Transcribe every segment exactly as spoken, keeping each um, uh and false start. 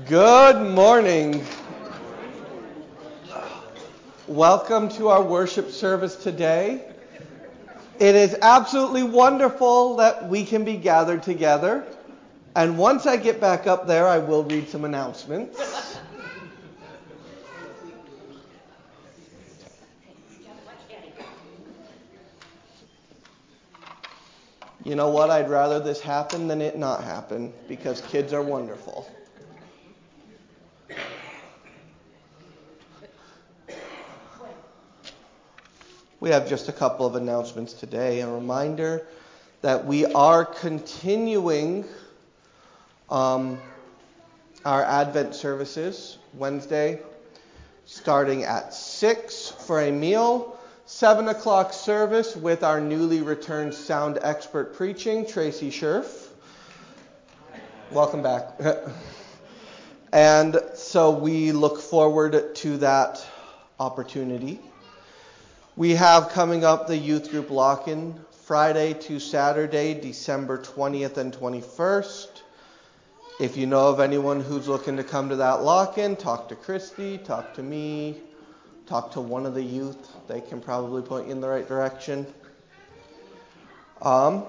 Good morning. Welcome to our worship service today. It is absolutely wonderful that we can be gathered together. And once I get back up there, I will read some announcements. You know what? I'd rather this happen than it not happen, because kids are wonderful. We have just a couple of announcements today. A reminder that we are continuing um, our Advent services Wednesday, starting at six for a meal, seven o'clock service with our newly returned sound expert preaching, Tracy Scherf. Welcome back. And so we look forward to that opportunity. We have coming up the youth group lock-in Friday to Saturday, December twentieth and twenty-first. If you know of anyone who's looking to come to that lock-in, talk to Christy, talk to me, talk to one of the youth. They can probably point you in the right direction. Um,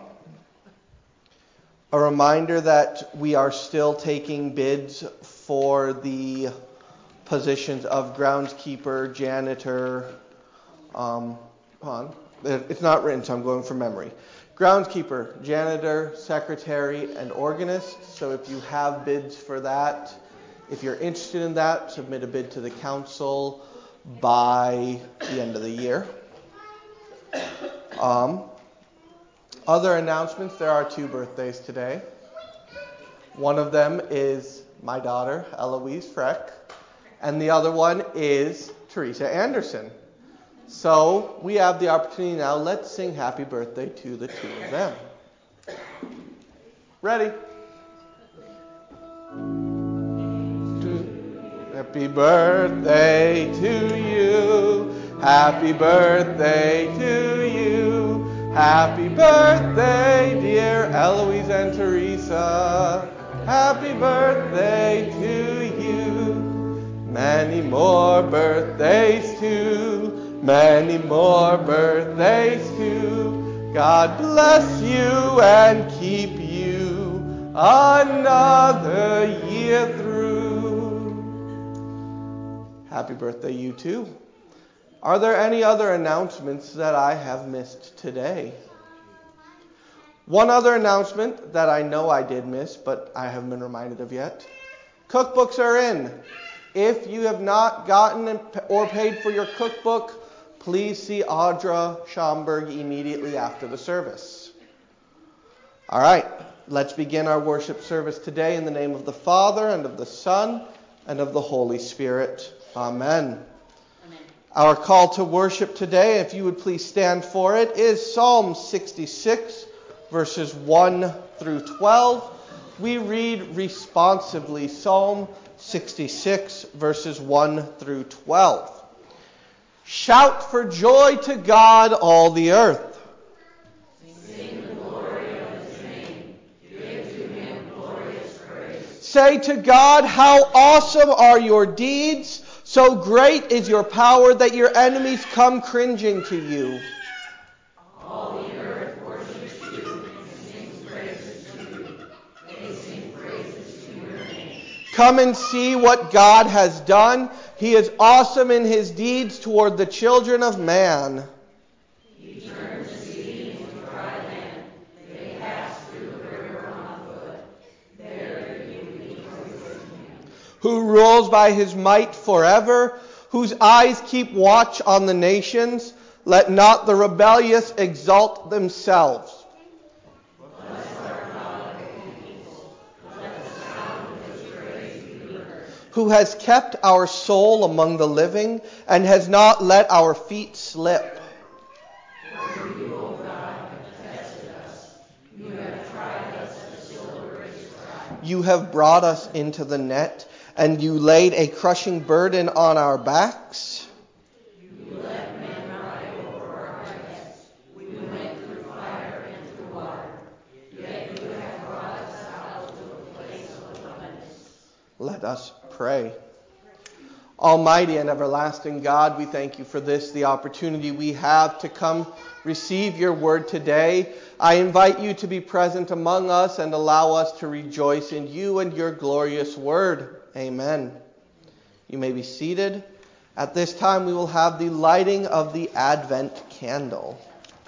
a reminder that we are still taking bids for the positions of groundskeeper, janitor, Um, hold on. It's not written, so I'm going from memory. Groundskeeper, janitor, secretary, and organist. So if you have bids for that, if you're interested in that, submit a bid to the council by the end of the year. Um, other announcements, there are two birthdays today. One of them is my daughter, Eloise Freck, and the other one is Teresa Anderson. So we have the opportunity now. Let's sing happy birthday to the two of them. Ready? Happy birthday to you. Happy birthday to you. Happy birthday, dear Eloise and Teresa. Happy birthday to you. Many more birthdays to Many more birthdays to God bless you and keep you another year through. Happy birthday, you too. Are there any other announcements that I have missed today? One other announcement that I know I did miss, but I haven't been reminded of yet. Cookbooks are in. If you have not gotten or paid for your cookbook, please see Audra Schomburg immediately after the service. All right, let's begin our worship service today in the name of the Father, and of the Son, and of the Holy Spirit. Amen. Amen. Our call to worship today, if you would please stand for it, is Psalm sixty-six, verses one through twelve. We read responsively Psalm sixty-six, verses one through twelve. Shout for joy to God, all the earth. Sing the glory of his name. Give to him glorious praise. Say to God, how awesome are your deeds. So great is your power that your enemies come cringing to you. All the earth worships you and sings praises to you. They sing praises to your name. Come and see what God has done. He is awesome in his deeds toward the children of man. He turned the sea into dry land. They passed through the river on foot. There you rejoice in him. Who rules by his might forever, whose eyes keep watch on the nations. Let not the rebellious exalt themselves. Who has kept our soul among the living, and has not let our feet slip. For you, O God, have tested us. You have tried us as silver is tried. You have brought us into the net, and you laid a crushing burden on our backs. You let men ride over our heads. We went through fire and through water. Yet you have brought us out to a place of abundance. Let us pray. Almighty and everlasting God, we thank you for this, the opportunity we have to come receive your word today. I invite you to be present among us and allow us to rejoice in you and your glorious word. Amen. You may be seated. At this time, we will have the lighting of the Advent candle.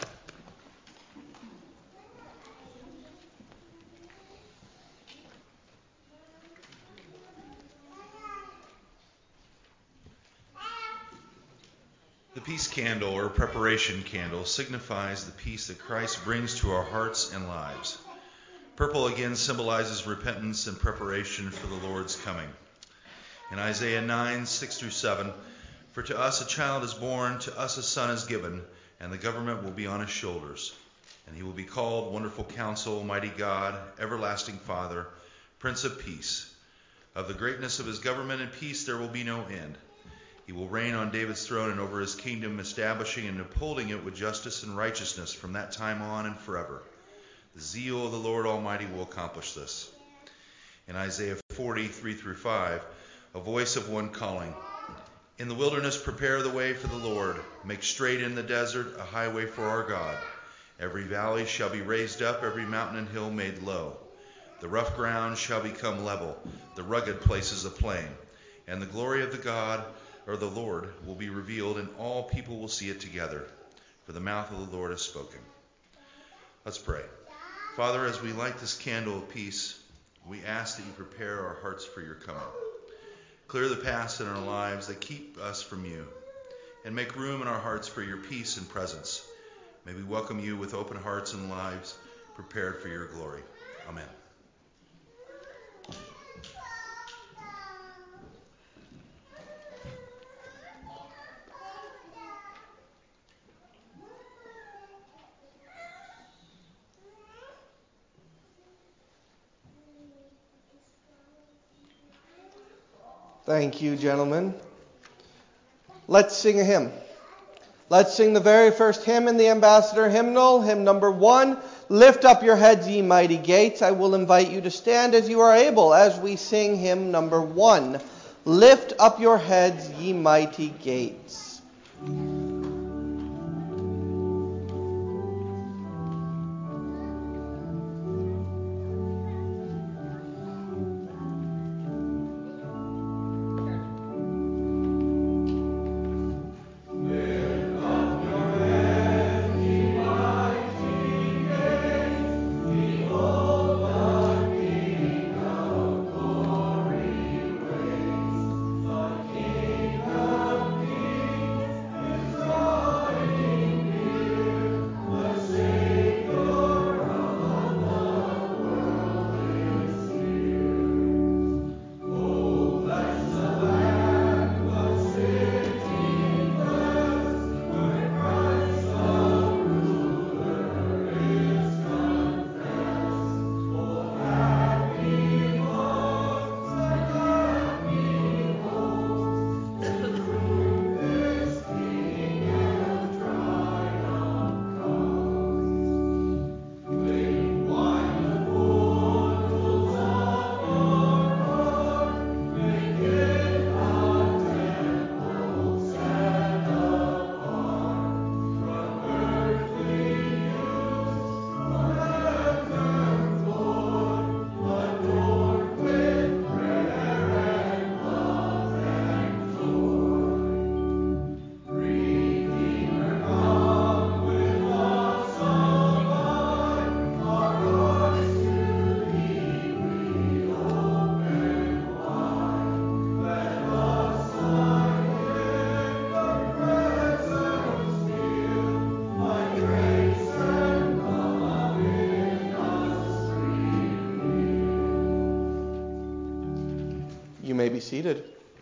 The peace candle, or preparation candle, signifies the peace that Christ brings to our hearts and lives. Purple again symbolizes repentance and preparation for the Lord's coming. In Isaiah nine, six through seven, "For to us a child is born, to us a son is given, and the government will be on his shoulders. And he will be called Wonderful Counsel, Mighty God, Everlasting Father, Prince of Peace. Of the greatness of his government and peace there will be no end. He will reign on David's throne and over his kingdom, establishing and upholding it with justice and righteousness from that time on and forever. The zeal of the Lord Almighty will accomplish this." In Isaiah forty, three through five, a voice of one calling, "In the wilderness prepare the way for the Lord. Make straight in the desert a highway for our God. Every valley shall be raised up, every mountain and hill made low. The rough ground shall become level, the rugged places a plain. And the glory of the God or the Lord will be revealed, and all people will see it together, for the mouth of the Lord has spoken." Let's pray. Father, as we light this candle of peace, we ask that you prepare our hearts for your coming. Clear the paths in our lives that keep us from you, and make room in our hearts for your peace and presence. May we welcome you with open hearts and lives prepared for your glory. Amen. Thank you, gentlemen. Let's sing a hymn. Let's sing the very first hymn in the Ambassador Hymnal, hymn number one, "Lift Up Your Heads, Ye Mighty Gates." I will invite you to stand as you are able as we sing hymn number one, "Lift Up Your Heads, Ye Mighty Gates." You may be seated.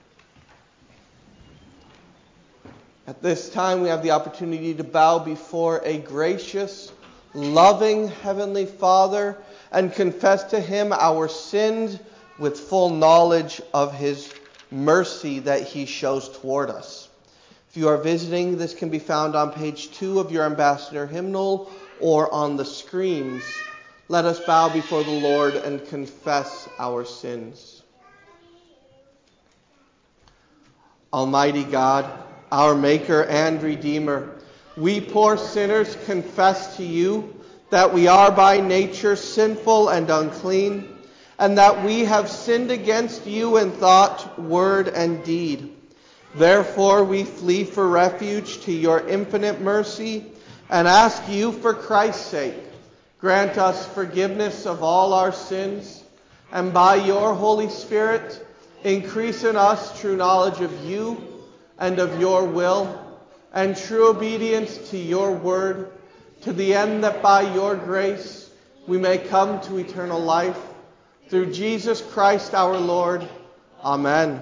At this time, we have the opportunity to bow before a gracious, loving Heavenly Father and confess to Him our sins with full knowledge of His mercy that He shows toward us. If you are visiting, this can be found on page two of your Ambassador Hymnal or on the screens. Let us bow before the Lord and confess our sins. Almighty God, our Maker and Redeemer, we poor sinners confess to you that we are by nature sinful and unclean, and that we have sinned against you in thought, word, and deed. Therefore we flee for refuge to your infinite mercy and ask you, for Christ's sake, grant us forgiveness of all our sins, and by your Holy Spirit, increase in us true knowledge of you and of your will, and true obedience to your word, to the end that by your grace we may come to eternal life. Through Jesus Christ our Lord. Amen.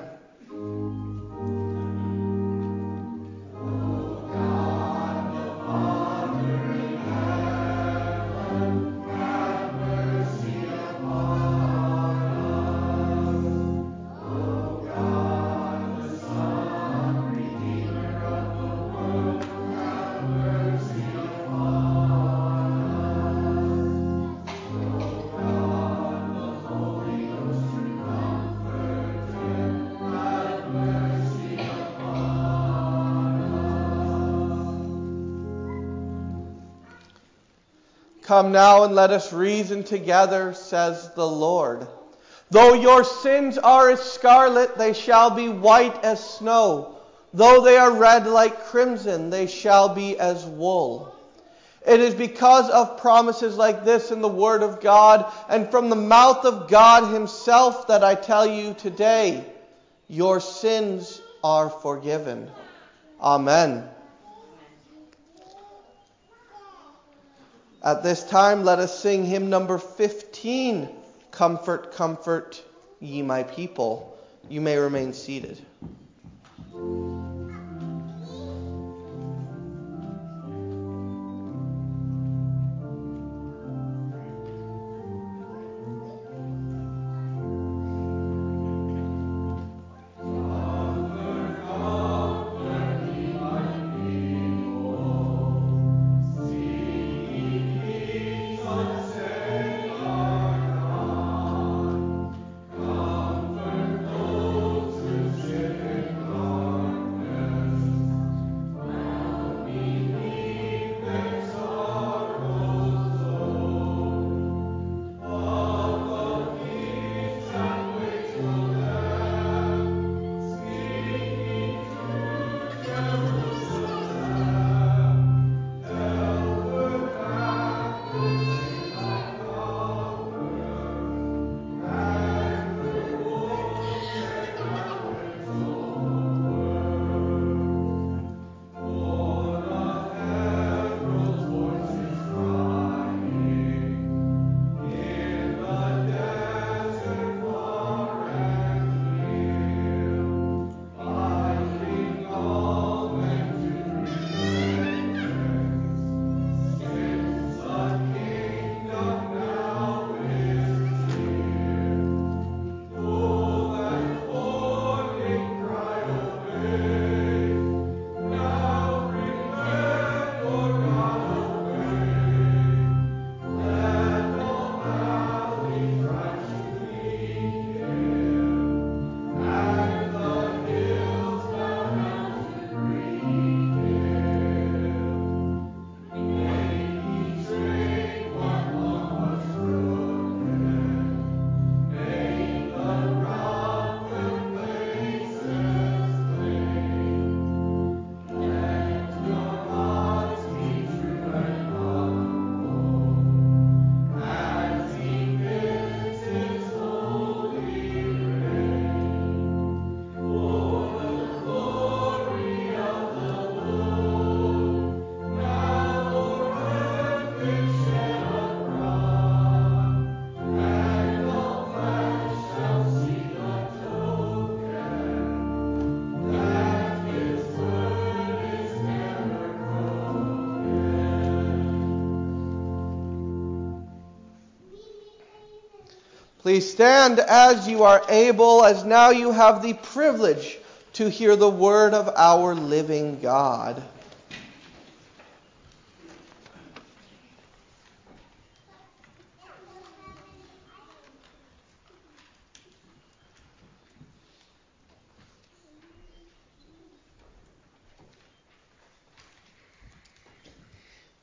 Come now and let us reason together, says the Lord. Though your sins are as scarlet, they shall be white as snow. Though they are red like crimson, they shall be as wool. It is because of promises like this in the Word of God and from the mouth of God himself that I tell you today, your sins are forgiven. Amen. At this time, let us sing hymn number fifteen, Comfort, Comfort, Ye My People. You may remain seated. Please stand as you are able, as now you have the privilege to hear the word of our living God.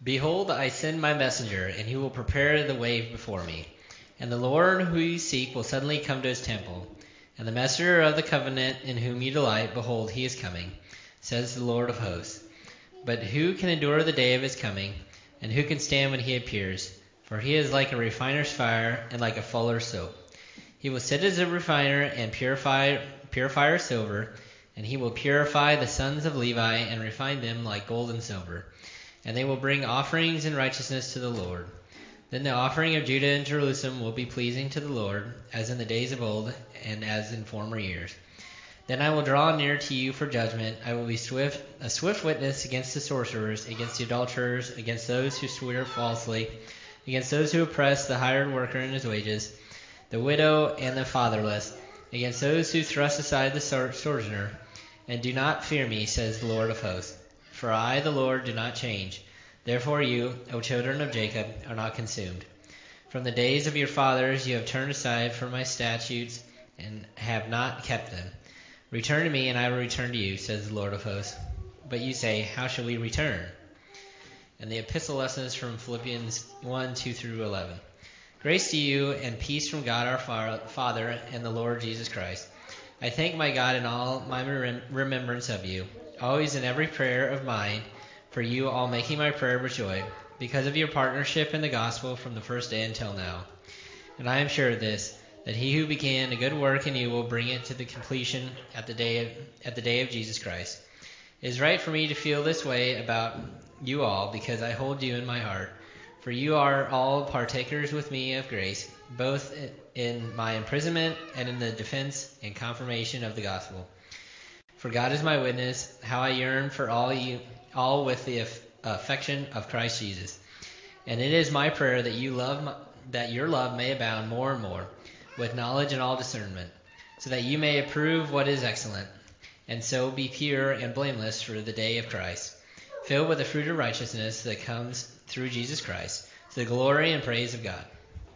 Behold, I send my messenger, and he will prepare the way before me. And the Lord who you seek will suddenly come to his temple. And the messenger of the covenant in whom you delight, behold, he is coming, says the Lord of hosts. But who can endure the day of his coming, and who can stand when he appears? For he is like a refiner's fire, and like a fuller's soap. He will sit as a refiner and purify purifier of silver, and he will purify the sons of Levi and refine them like gold and silver. And they will bring offerings in righteousness to the Lord. Then the offering of Judah and Jerusalem will be pleasing to the Lord, as in the days of old and as in former years. Then I will draw near to you for judgment. I will be swift, a swift witness against the sorcerers, against the adulterers, against those who swear falsely, against those who oppress the hired worker in his wages, the widow and the fatherless, against those who thrust aside the sojourner. And do not fear me, says the Lord of hosts. For I, the Lord, do not change. Therefore you, O children of Jacob, are not consumed. From the days of your fathers you have turned aside from my statutes and have not kept them. Return to me, and I will return to you, says the Lord of hosts. But you say, how shall we return? And the epistle lessons from Philippians one, two through eleven. Grace to you and peace from God our Father and the Lord Jesus Christ. I thank my God in all my rem- remembrance of you, always in every prayer of mine, for you all making my prayer with joy, because of your partnership in the gospel from the first day until now. And I am sure of this, that he who began a good work in you will bring it to the completion at the day of, at the day of Jesus Christ. It is right for me to feel this way about you all, because I hold you in my heart. For you are all partakers with me of grace, both in my imprisonment and in the defense and confirmation of the gospel. For God is my witness, how I yearn for all you, all with the aff- affection of Christ Jesus. And it is my prayer that you love, that your love may abound more and more, with knowledge and all discernment, so that you may approve what is excellent, and so be pure and blameless for the day of Christ, filled with the fruit of righteousness that comes through Jesus Christ, to the glory and praise of God.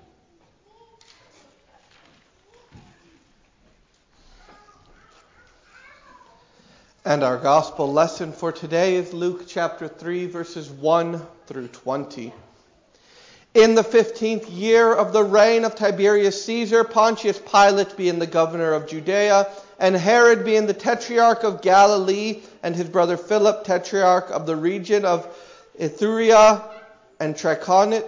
And our gospel lesson for today is Luke chapter three, verses one through twenty. In the fifteenth year of the reign of Tiberius Caesar, Pontius Pilate being the governor of Judea, and Herod being the tetrarch of Galilee, and his brother Philip, tetrarch of the region of Ituraea and Trachonitis,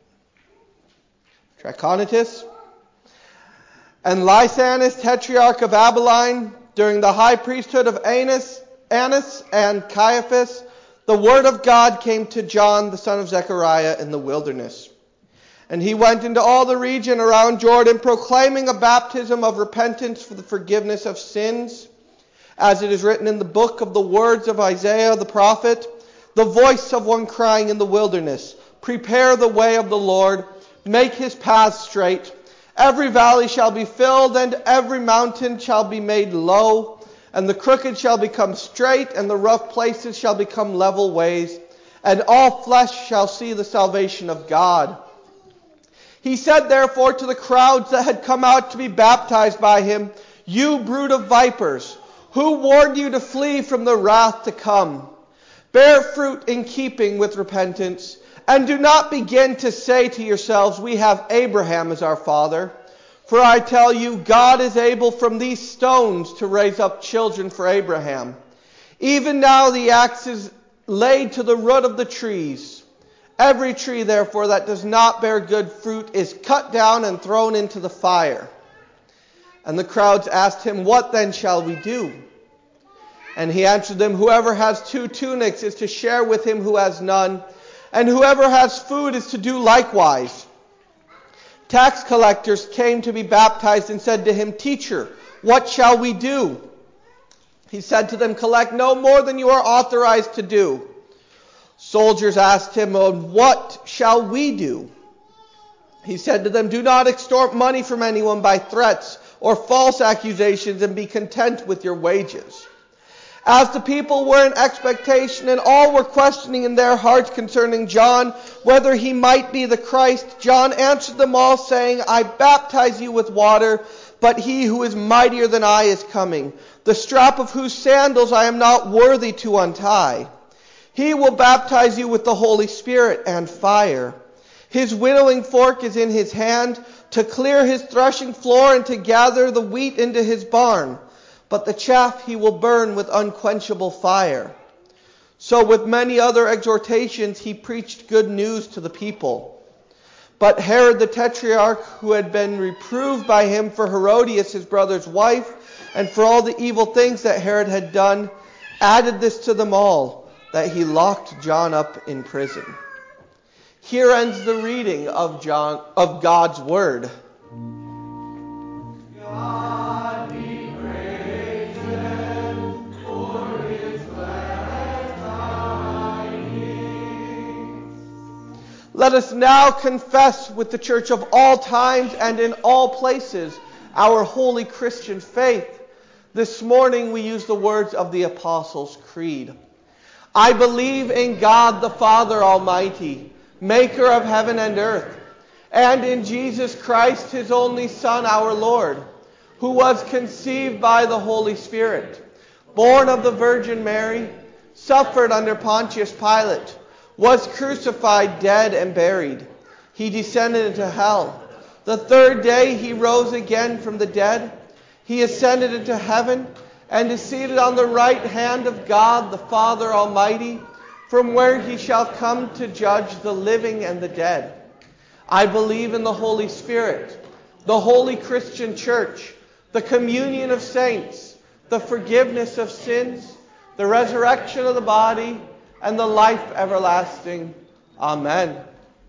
and Lysanus, tetrarch of Abilene, during the high priesthood of Annas, Annas and Caiaphas, the word of God came to John, the son of Zechariah, in the wilderness. And he went into all the region around Jordan, proclaiming a baptism of repentance for the forgiveness of sins, as it is written in the book of the words of Isaiah the prophet, the voice of one crying in the wilderness, prepare the way of the Lord, make his paths straight. Every valley shall be filled, and every mountain shall be made low, and the crooked shall become straight, and the rough places shall become level ways, and all flesh shall see the salvation of God. He said therefore to the crowds that had come out to be baptized by him, you brood of vipers, who warned you to flee from the wrath to come? Bear fruit in keeping with repentance, and do not begin to say to yourselves, we have Abraham as our father. For I tell you, God is able from these stones to raise up children for Abraham. Even now the axe is laid to the root of the trees. Every tree, therefore, that does not bear good fruit is cut down and thrown into the fire. And the crowds asked him, what then shall we do? And he answered them, whoever has two tunics is to share with him who has none, and whoever has food is to do likewise. Tax collectors came to be baptized and said to him, Teacher, what shall we do? He said to them, collect no more than you are authorized to do. Soldiers asked him, what shall we do? He said to them, do not extort money from anyone by threats or false accusations, and be content with your wages. As the people were in expectation, and all were questioning in their hearts concerning John, whether he might be the Christ, John answered them all, saying, I baptize you with water, but he who is mightier than I is coming, the strap of whose sandals I am not worthy to untie. He will baptize you with the Holy Spirit and fire. His winnowing fork is in his hand to clear his threshing floor and to gather the wheat into his barn. But the chaff he will burn with unquenchable fire. So with many other exhortations he preached good news to the people. But Herod the Tetrarch, who had been reproved by him for Herodias his brother's wife, and for all the evil things that Herod had done, added this to them all, that he locked John up in prison. Here ends the reading of John of God's word. God be praised for his glad tidings. Let us now confess with the church of all times and in all places our holy Christian faith. This morning we use the words of the Apostles' Creed. I believe in God the Father Almighty, maker of heaven and earth, and in Jesus Christ, his only Son, our Lord, who was conceived by the Holy Spirit, born of the Virgin Mary, suffered under Pontius Pilate, was crucified, dead, and buried. He descended into hell. The third day he rose again from the dead. He ascended into heaven and is seated on the right hand of God the Father Almighty, from where he shall come to judge the living and the dead. I believe in the Holy Spirit, the holy Christian church, the communion of saints, the forgiveness of sins, the resurrection of the body, and the life everlasting. Amen.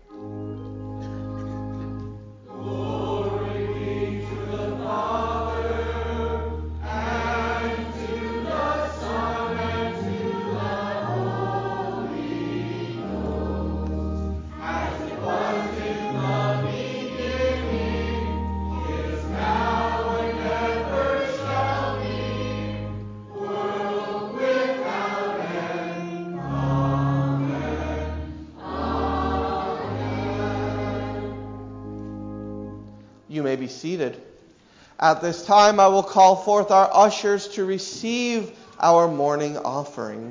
You may be seated. At this time, I will call forth our ushers to receive our morning offering.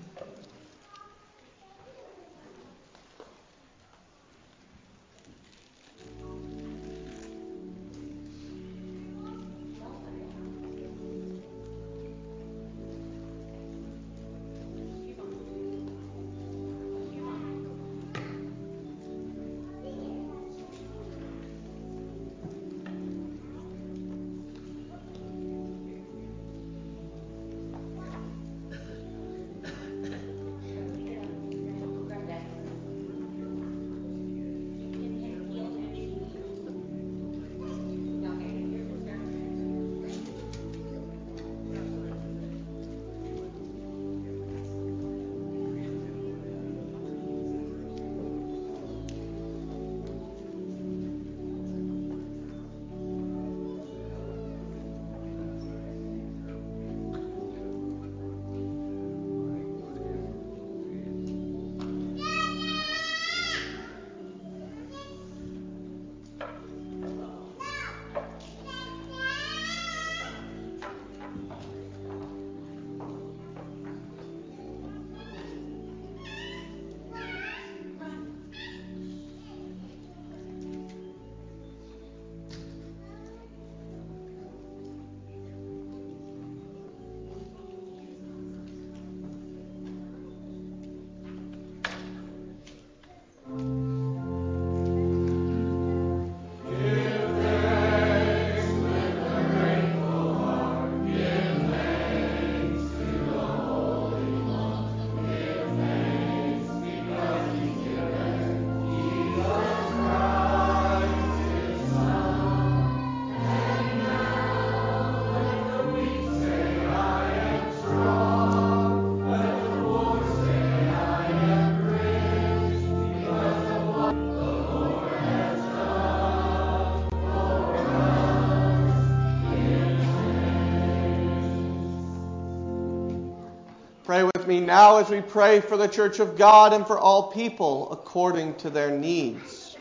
Pray with me now as we pray for the Church of God and for all people according to their needs.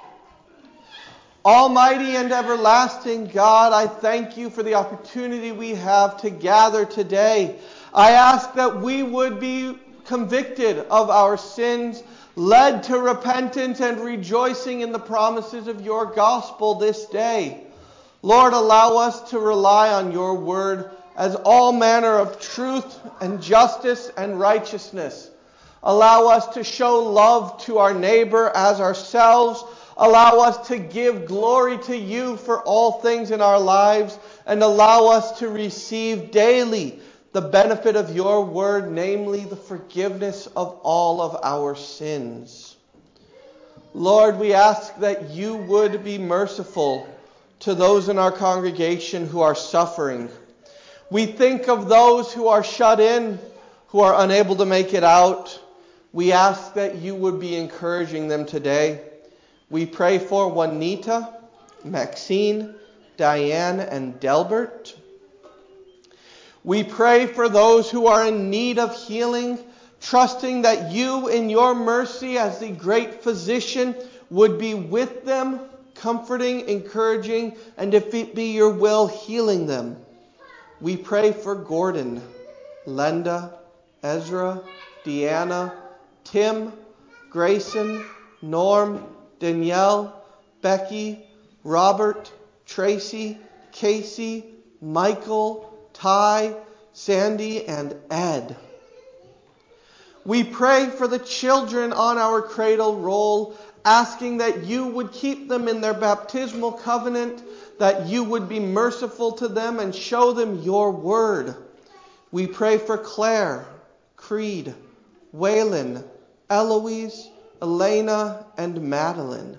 Almighty and everlasting God, I thank you for the opportunity we have to gather today. I ask that we would be convicted of our sins, led to repentance and rejoicing in the promises of your gospel this day. Lord, allow us to rely on your word as all manner of truth and justice and righteousness. Allow us to show love to our neighbor as ourselves. Allow us to give glory to you for all things in our lives, and allow us to receive daily the benefit of your word, namely the forgiveness of all of our sins. Lord, we ask that you would be merciful to those in our congregation who are suffering. We think of those who are shut in, who are unable to make it out. We ask that you would be encouraging them today. We pray for Juanita, Maxine, Diane, and Delbert. We pray for those who are in need of healing, trusting that you in your mercy as the great physician would be with them, comforting, encouraging, and if it be your will, healing them. We pray for Gordon, Lenda, Ezra, Deanna, Tim, Grayson, Norm, Danielle, Becky, Robert, Tracy, Casey, Michael, Ty, Sandy, and Ed. We pray for the children on our cradle roll, asking that you would keep them in their baptismal covenant, that you would be merciful to them and show them your word. We pray for Claire, Creed, Waylon, Eloise, Elena, and Madeline.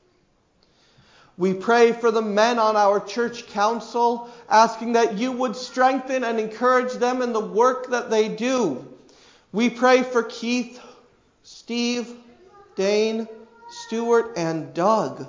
We pray for the men on our church council, asking that you would strengthen and encourage them in the work that they do. We pray for Keith, Steve, Dane, Stuart, and Doug.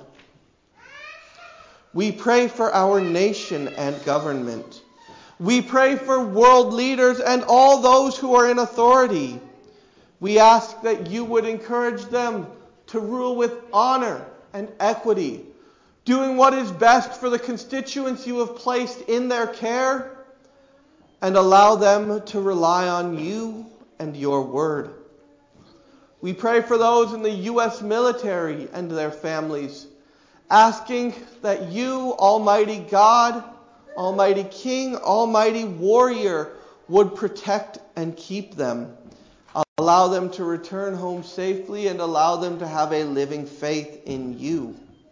We pray for our nation and government. We pray for world leaders and all those who are in authority. We ask that you would encourage them to rule with honor and equity, doing what is best for the constituents you have placed in their care, and allow them to rely on you and your word. We pray for those in the U S military and their families, asking that you, Almighty God, Almighty King, Almighty Warrior, would protect and keep them. Allow them to return home safely and allow them to have a living faith in you.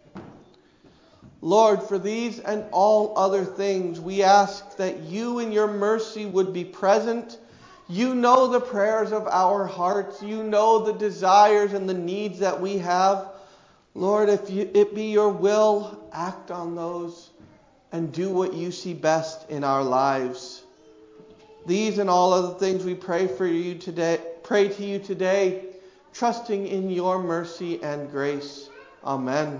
Lord, for these and all other things, we ask that you in your mercy would be present. You know the prayers of our hearts. You know the desires and the needs that we have. Lord, if you, it be your will, act on those and do what you see best in our lives. These and all other things we pray for you today, pray to you today, trusting in your mercy and grace. Amen.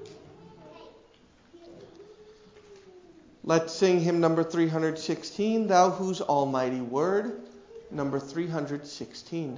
Let's sing hymn number three hundred sixteen, Thou Whose Almighty Word, number three hundred sixteen.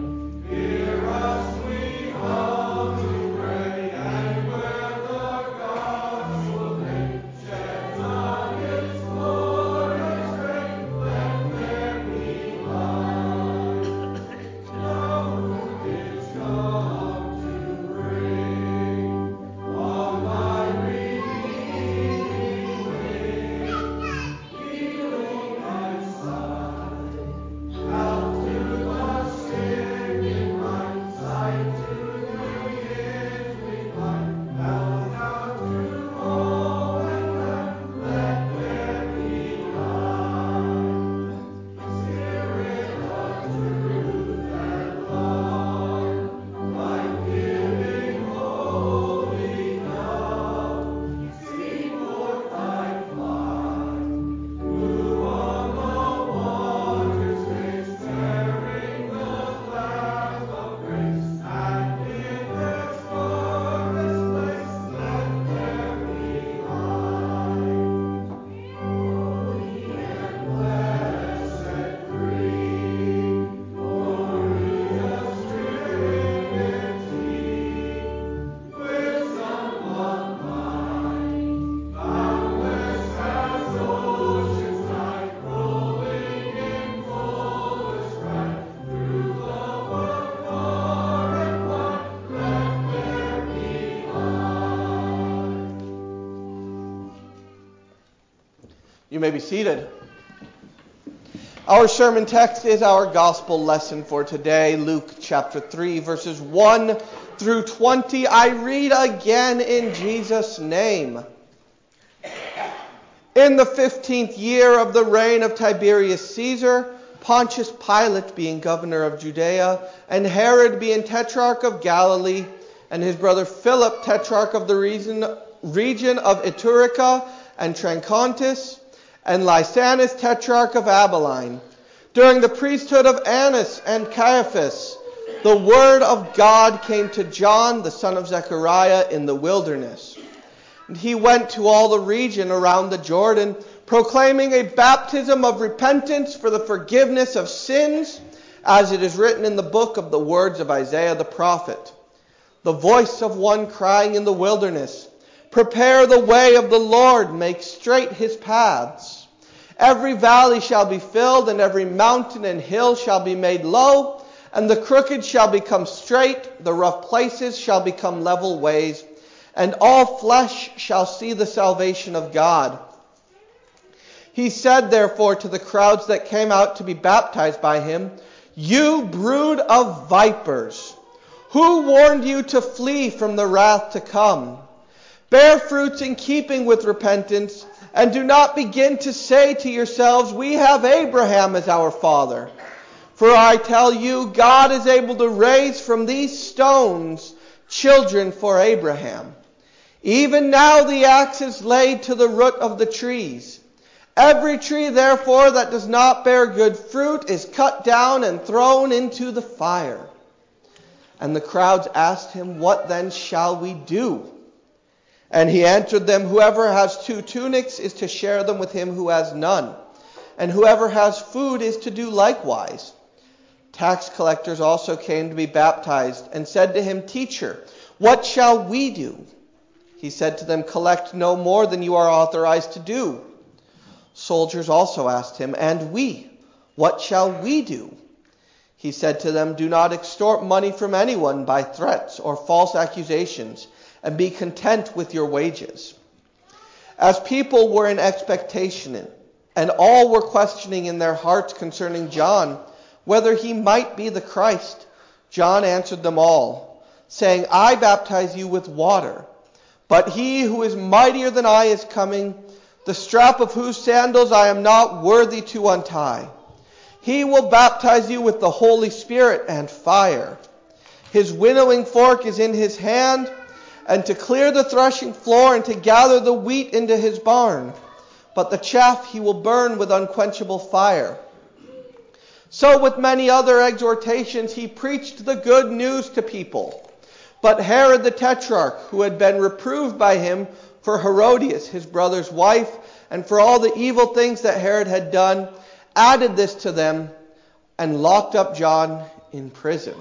Hear us, we humbly pray, and with the You may be seated. Our sermon text is our gospel lesson for today, Luke chapter three, verses one through twenty. I read again in Jesus' name. In the fifteenth year of the reign of Tiberius Caesar, Pontius Pilate being governor of Judea, and Herod being tetrarch of Galilee, and his brother Philip tetrarch of the region, region of Iturica and Trachonitis, and Lysanus tetrarch of Abilene, during the priesthood of Annas and Caiaphas, the word of God came to John, the son of Zechariah, in the wilderness. And he went to all the region around the Jordan, proclaiming a baptism of repentance for the forgiveness of sins, as it is written in the book of the words of Isaiah the prophet. The voice of one crying in the wilderness, "Prepare the way of the Lord, make straight his paths. Every valley shall be filled, and every mountain and hill shall be made low, and the crooked shall become straight, the rough places shall become level ways, and all flesh shall see the salvation of God." He said therefore to the crowds that came out to be baptized by him, "You brood of vipers, who warned you to flee from the wrath to come? Bear fruits in keeping with repentance, and do not begin to say to yourselves, 'We have Abraham as our father.' For I tell you, God is able to raise from these stones children for Abraham. Even now the axe is laid to the root of the trees. Every tree, therefore, that does not bear good fruit is cut down and thrown into the fire." And the crowds asked him, "What then shall we do?" And he answered them, "Whoever has two tunics is to share them with him who has none, and whoever has food is to do likewise." Tax collectors also came to be baptized, and said to him, "Teacher, what shall we do?" He said to them, "Collect no more than you are authorized to do." Soldiers also asked him, "And we, what shall we do?" He said to them, "Do not extort money from anyone by threats or false accusations, and be content with your wages." As people were in expectation, and all were questioning in their hearts concerning John, whether he might be the Christ, John answered them all, saying, "I baptize you with water, but he who is mightier than I is coming, the strap of whose sandals I am not worthy to untie. He will baptize you with the Holy Spirit and fire. His winnowing fork is in his hand, and to clear the threshing floor and to gather the wheat into his barn. But the chaff he will burn with unquenchable fire." So with many other exhortations he preached the good news to people. But Herod the Tetrarch, who had been reproved by him for Herodias, his brother's wife, and for all the evil things that Herod had done, added this to them and locked up John in prison.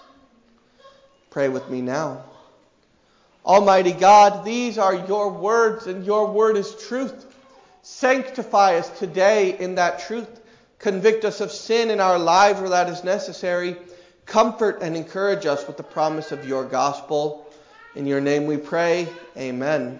Pray with me now. Almighty God, these are your words, and your word is truth. Sanctify us today in that truth. Convict us of sin in our lives where that is necessary. Comfort and encourage us with the promise of your gospel. In your name we pray. Amen.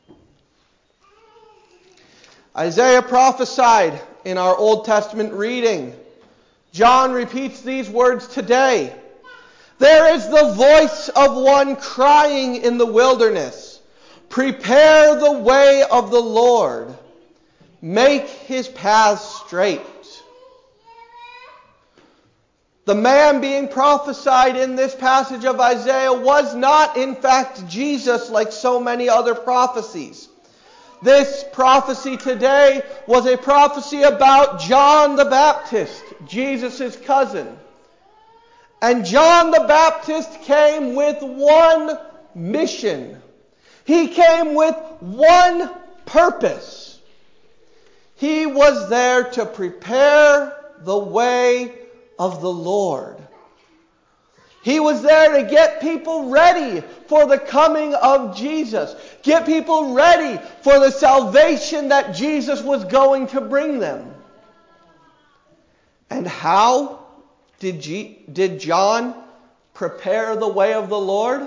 Isaiah prophesied in our Old Testament reading. John repeats these words today. "There is the voice of one crying in the wilderness, 'Prepare the way of the Lord. Make his paths straight.'" The man being prophesied in this passage of Isaiah was not, in fact, Jesus, like so many other prophecies. This prophecy today was a prophecy about John the Baptist, Jesus' cousin. And John the Baptist came with one mission. He came with one purpose. He was there to prepare the way of the Lord. He was there to get people ready for the coming of Jesus. Get people ready for the salvation that Jesus was going to bring them. And how did, G- did John prepare the way of the Lord?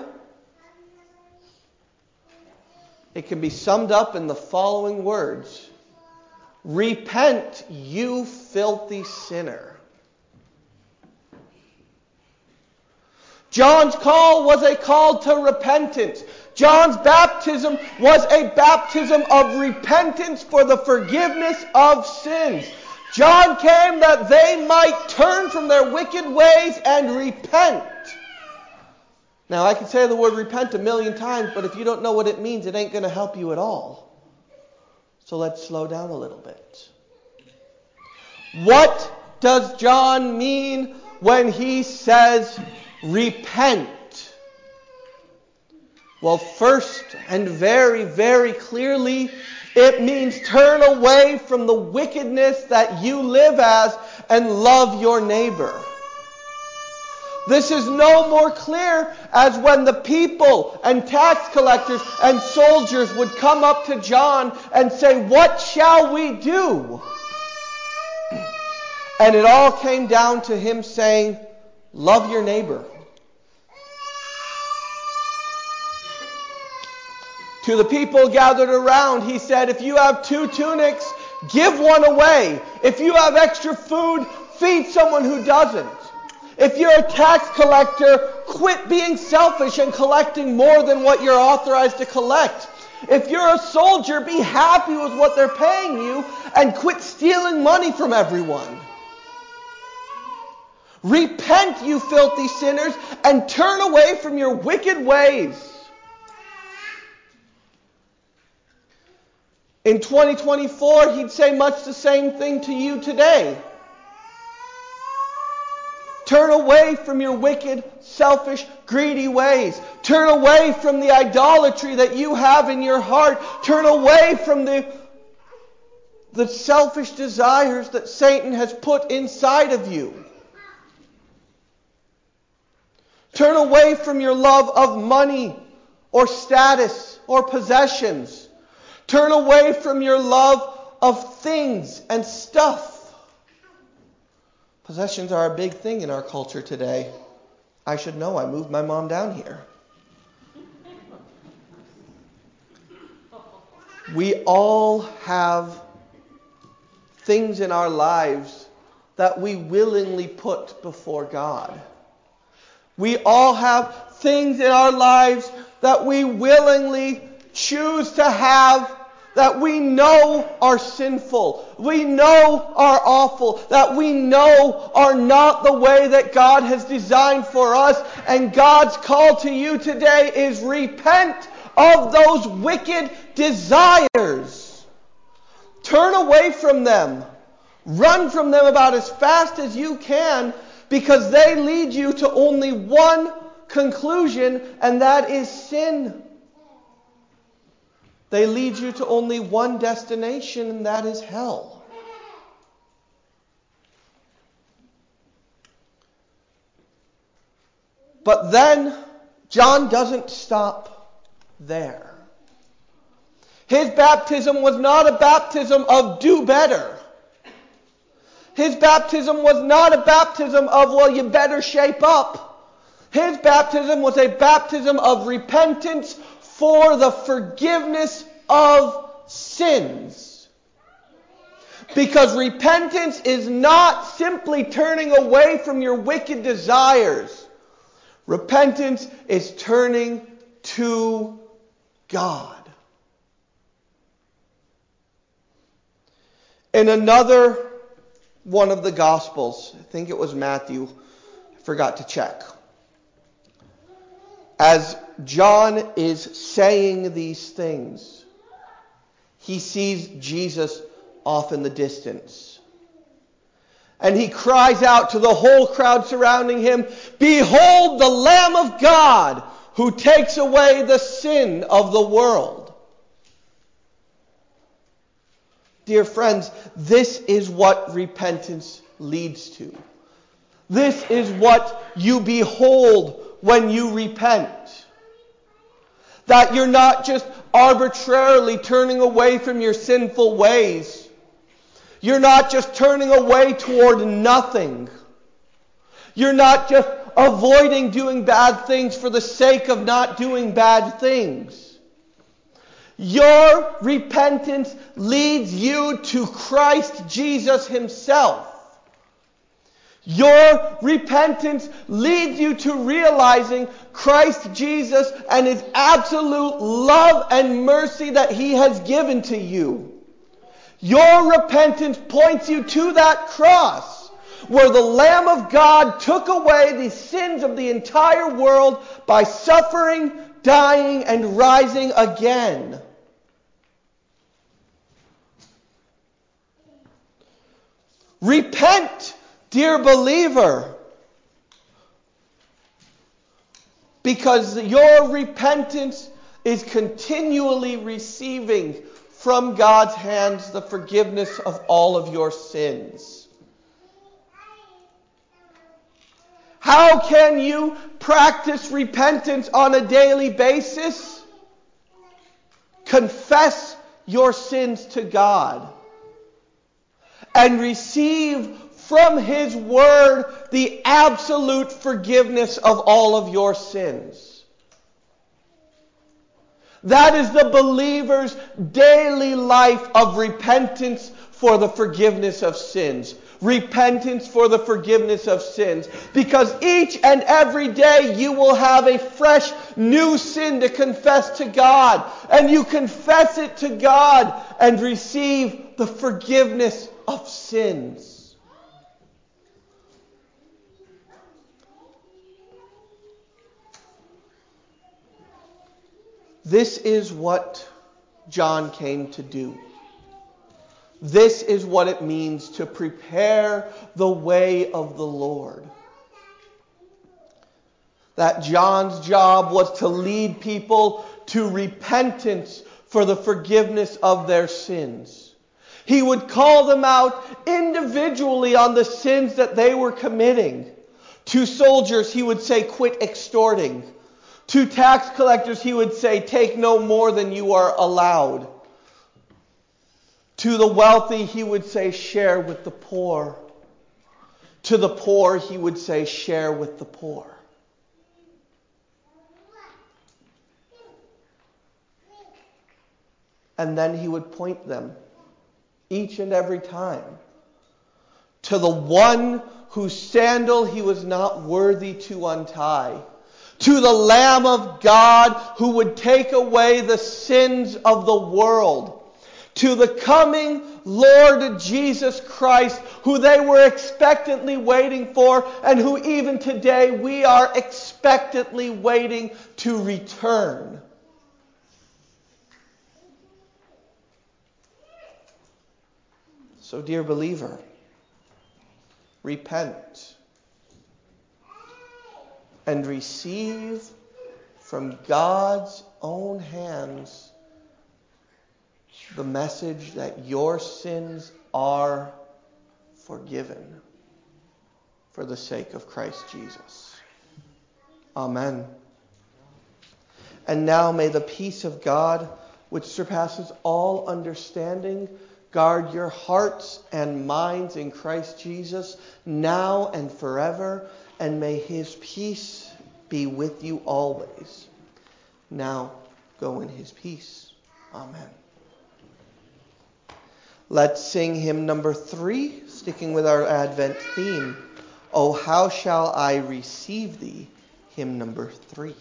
It can be summed up in the following words. Repent, you filthy sinner. John's call was a call to repentance. John's baptism was a baptism of repentance for the forgiveness of sins. John came that they might turn from their wicked ways and repent. Now, I can say the word repent a million times, but if you don't know what it means, it ain't going to help you at all. So let's slow down a little bit. What does John mean when he says repent? Well, first and very, very clearly, it means turn away from the wickedness that you live as and love your neighbor. This is no more clear as when the people and tax collectors and soldiers would come up to John and say, "What shall we do?" And it all came down to him saying, "Love your neighbor." To the people gathered around, he said, if you have two tunics, give one away. If you have extra food, feed someone who doesn't. If you're a tax collector, quit being selfish and collecting more than what you're authorized to collect. If you're a soldier, be happy with what they're paying you and quit stealing money from everyone. Repent, you filthy sinners, and turn away from your wicked ways. In twenty twenty-four, he'd say much the same thing to you today. Turn away from your wicked, selfish, greedy ways. Turn away from the idolatry that you have in your heart. Turn away from the, the selfish desires that Satan has put inside of you. Turn away from your love of money or status or possessions. Turn away from your love of things and stuff. Possessions are a big thing in our culture today. I should know. I moved my mom down here. We all have things in our lives that we willingly put before God. We all have things in our lives that we willingly choose to have that we know are sinful, we know are awful, that we know are not the way that God has designed for us. And God's call to you today is repent of those wicked desires. Turn away from them. Run from them about as fast as you can, because they lead you to only one conclusion, and that is sin. They lead you to only one destination, and that is hell. But then, John doesn't stop there. His baptism was not a baptism of do better. His baptism was not a baptism of, well, you better shape up. His baptism was a baptism of repentance for the forgiveness of sins. Because repentance is not simply turning away from your wicked desires. Repentance is turning to God. In another one of the Gospels, I think it was Matthew, I forgot to check. As John is saying these things, he sees Jesus off in the distance. And he cries out to the whole crowd surrounding him, "Behold the Lamb of God who takes away the sin of the world." Dear friends, this is what repentance leads to. This is what you behold when you repent. That you're not just arbitrarily turning away from your sinful ways. You're not just turning away toward nothing. You're not just avoiding doing bad things for the sake of not doing bad things. Your repentance leads you to Christ Jesus himself. Your repentance leads you to realizing Christ Jesus and his absolute love and mercy that he has given to you. Your repentance points you to that cross where the Lamb of God took away the sins of the entire world by suffering, dying, and rising again. Repent, dear believer, because your repentance is continually receiving from God's hands the forgiveness of all of your sins. How can you practice repentance on a daily basis? Confess your sins to God and receive from his word the absolute forgiveness of all of your sins. That is the believer's daily life of repentance for the forgiveness of sins. Repentance for the forgiveness of sins. Because each and every day you will have a fresh new sin to confess to God. And you confess it to God and receive the forgiveness of sins. This is what John came to do. This is what it means to prepare the way of the Lord. That John's job was to lead people to repentance for the forgiveness of their sins. He would call them out individually on the sins that they were committing. To soldiers, he would say, quit extorting. To tax collectors, he would say, take no more than you are allowed. To the wealthy, he would say, share with the poor. To the poor, he would say, share with the poor. And then he would point them, each and every time, to the one whose sandal he was not worthy to untie. To the Lamb of God who would take away the sins of the world. To the coming Lord Jesus Christ, who they were expectantly waiting for, and who even today we are expectantly waiting to return. So, dear believer, repent and receive from God's own hands the message that your sins are forgiven for the sake of Christ Jesus. Amen. And now may the peace of God, which surpasses all understanding, guard your hearts and minds in Christ Jesus now and forever, and may his peace be with you always. Now go in his peace. Amen. Let's sing hymn number three, sticking with our Advent theme. Oh, how shall I receive thee? Hymn number three.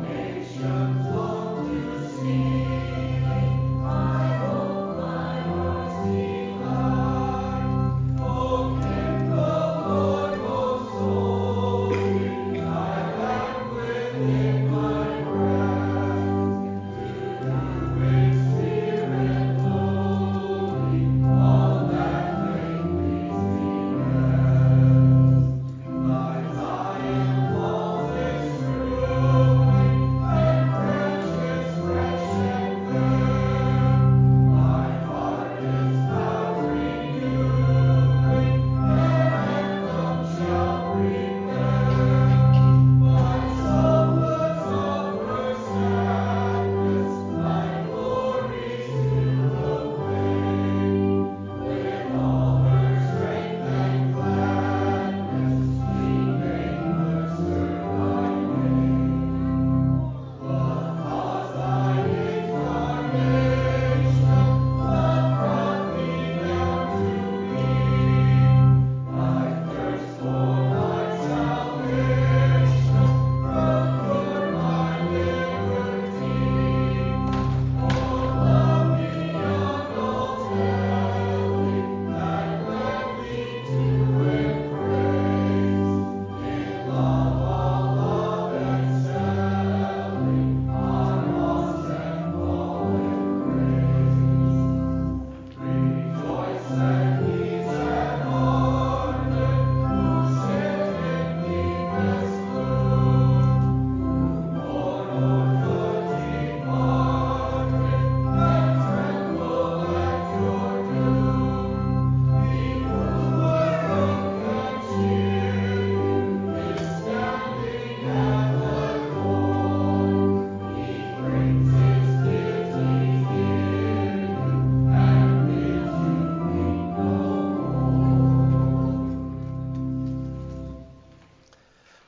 My hope, my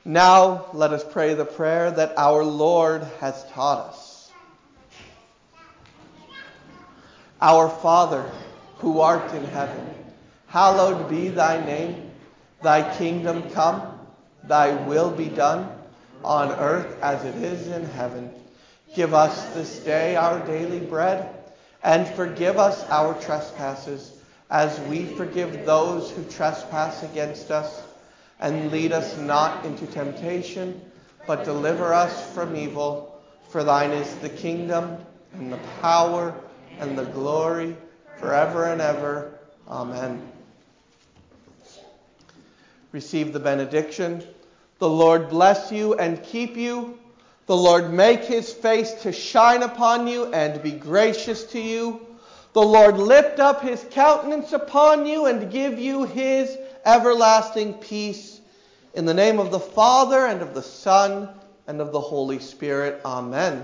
Now let us pray the prayer that our Lord has taught us. Our Father, who art in heaven, hallowed be thy name. Thy kingdom come, thy will be done, on earth as it is in heaven. Give us this day our daily bread, and forgive us our trespasses, as we forgive those who trespass against us. And lead us not into temptation, but deliver us from evil. For thine is the kingdom, and the power, and the glory, forever and ever. Amen. Receive the benediction. The Lord bless you and keep you. The Lord make his face to shine upon you and be gracious to you. The Lord lift up his countenance upon you and give you his everlasting peace. In the name of the Father, and of the Son, and of the Holy Spirit. Amen.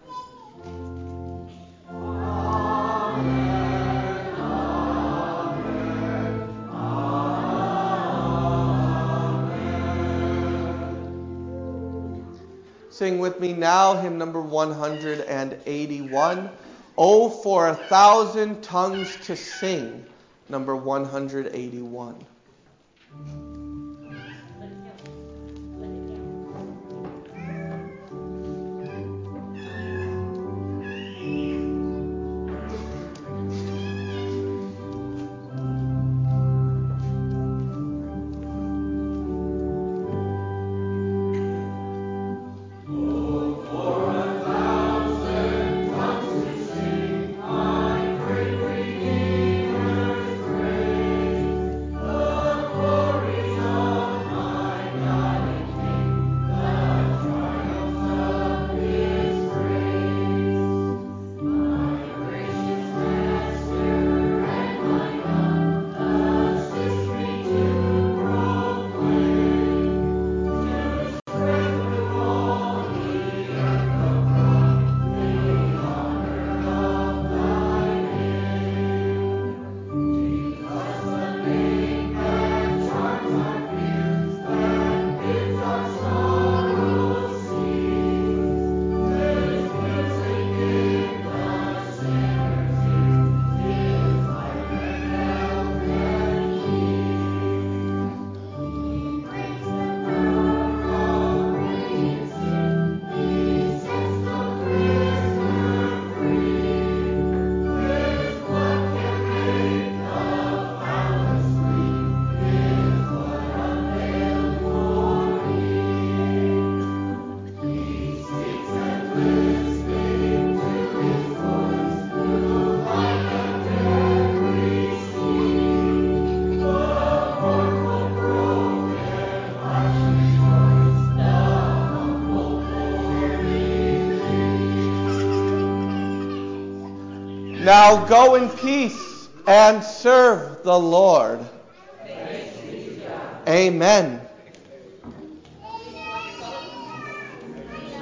Sing with me now hymn number one hundred eighty-one, Oh, for a thousand tongues to sing, number one hundred eighty-one. Now go in peace and serve the Lord. Amen.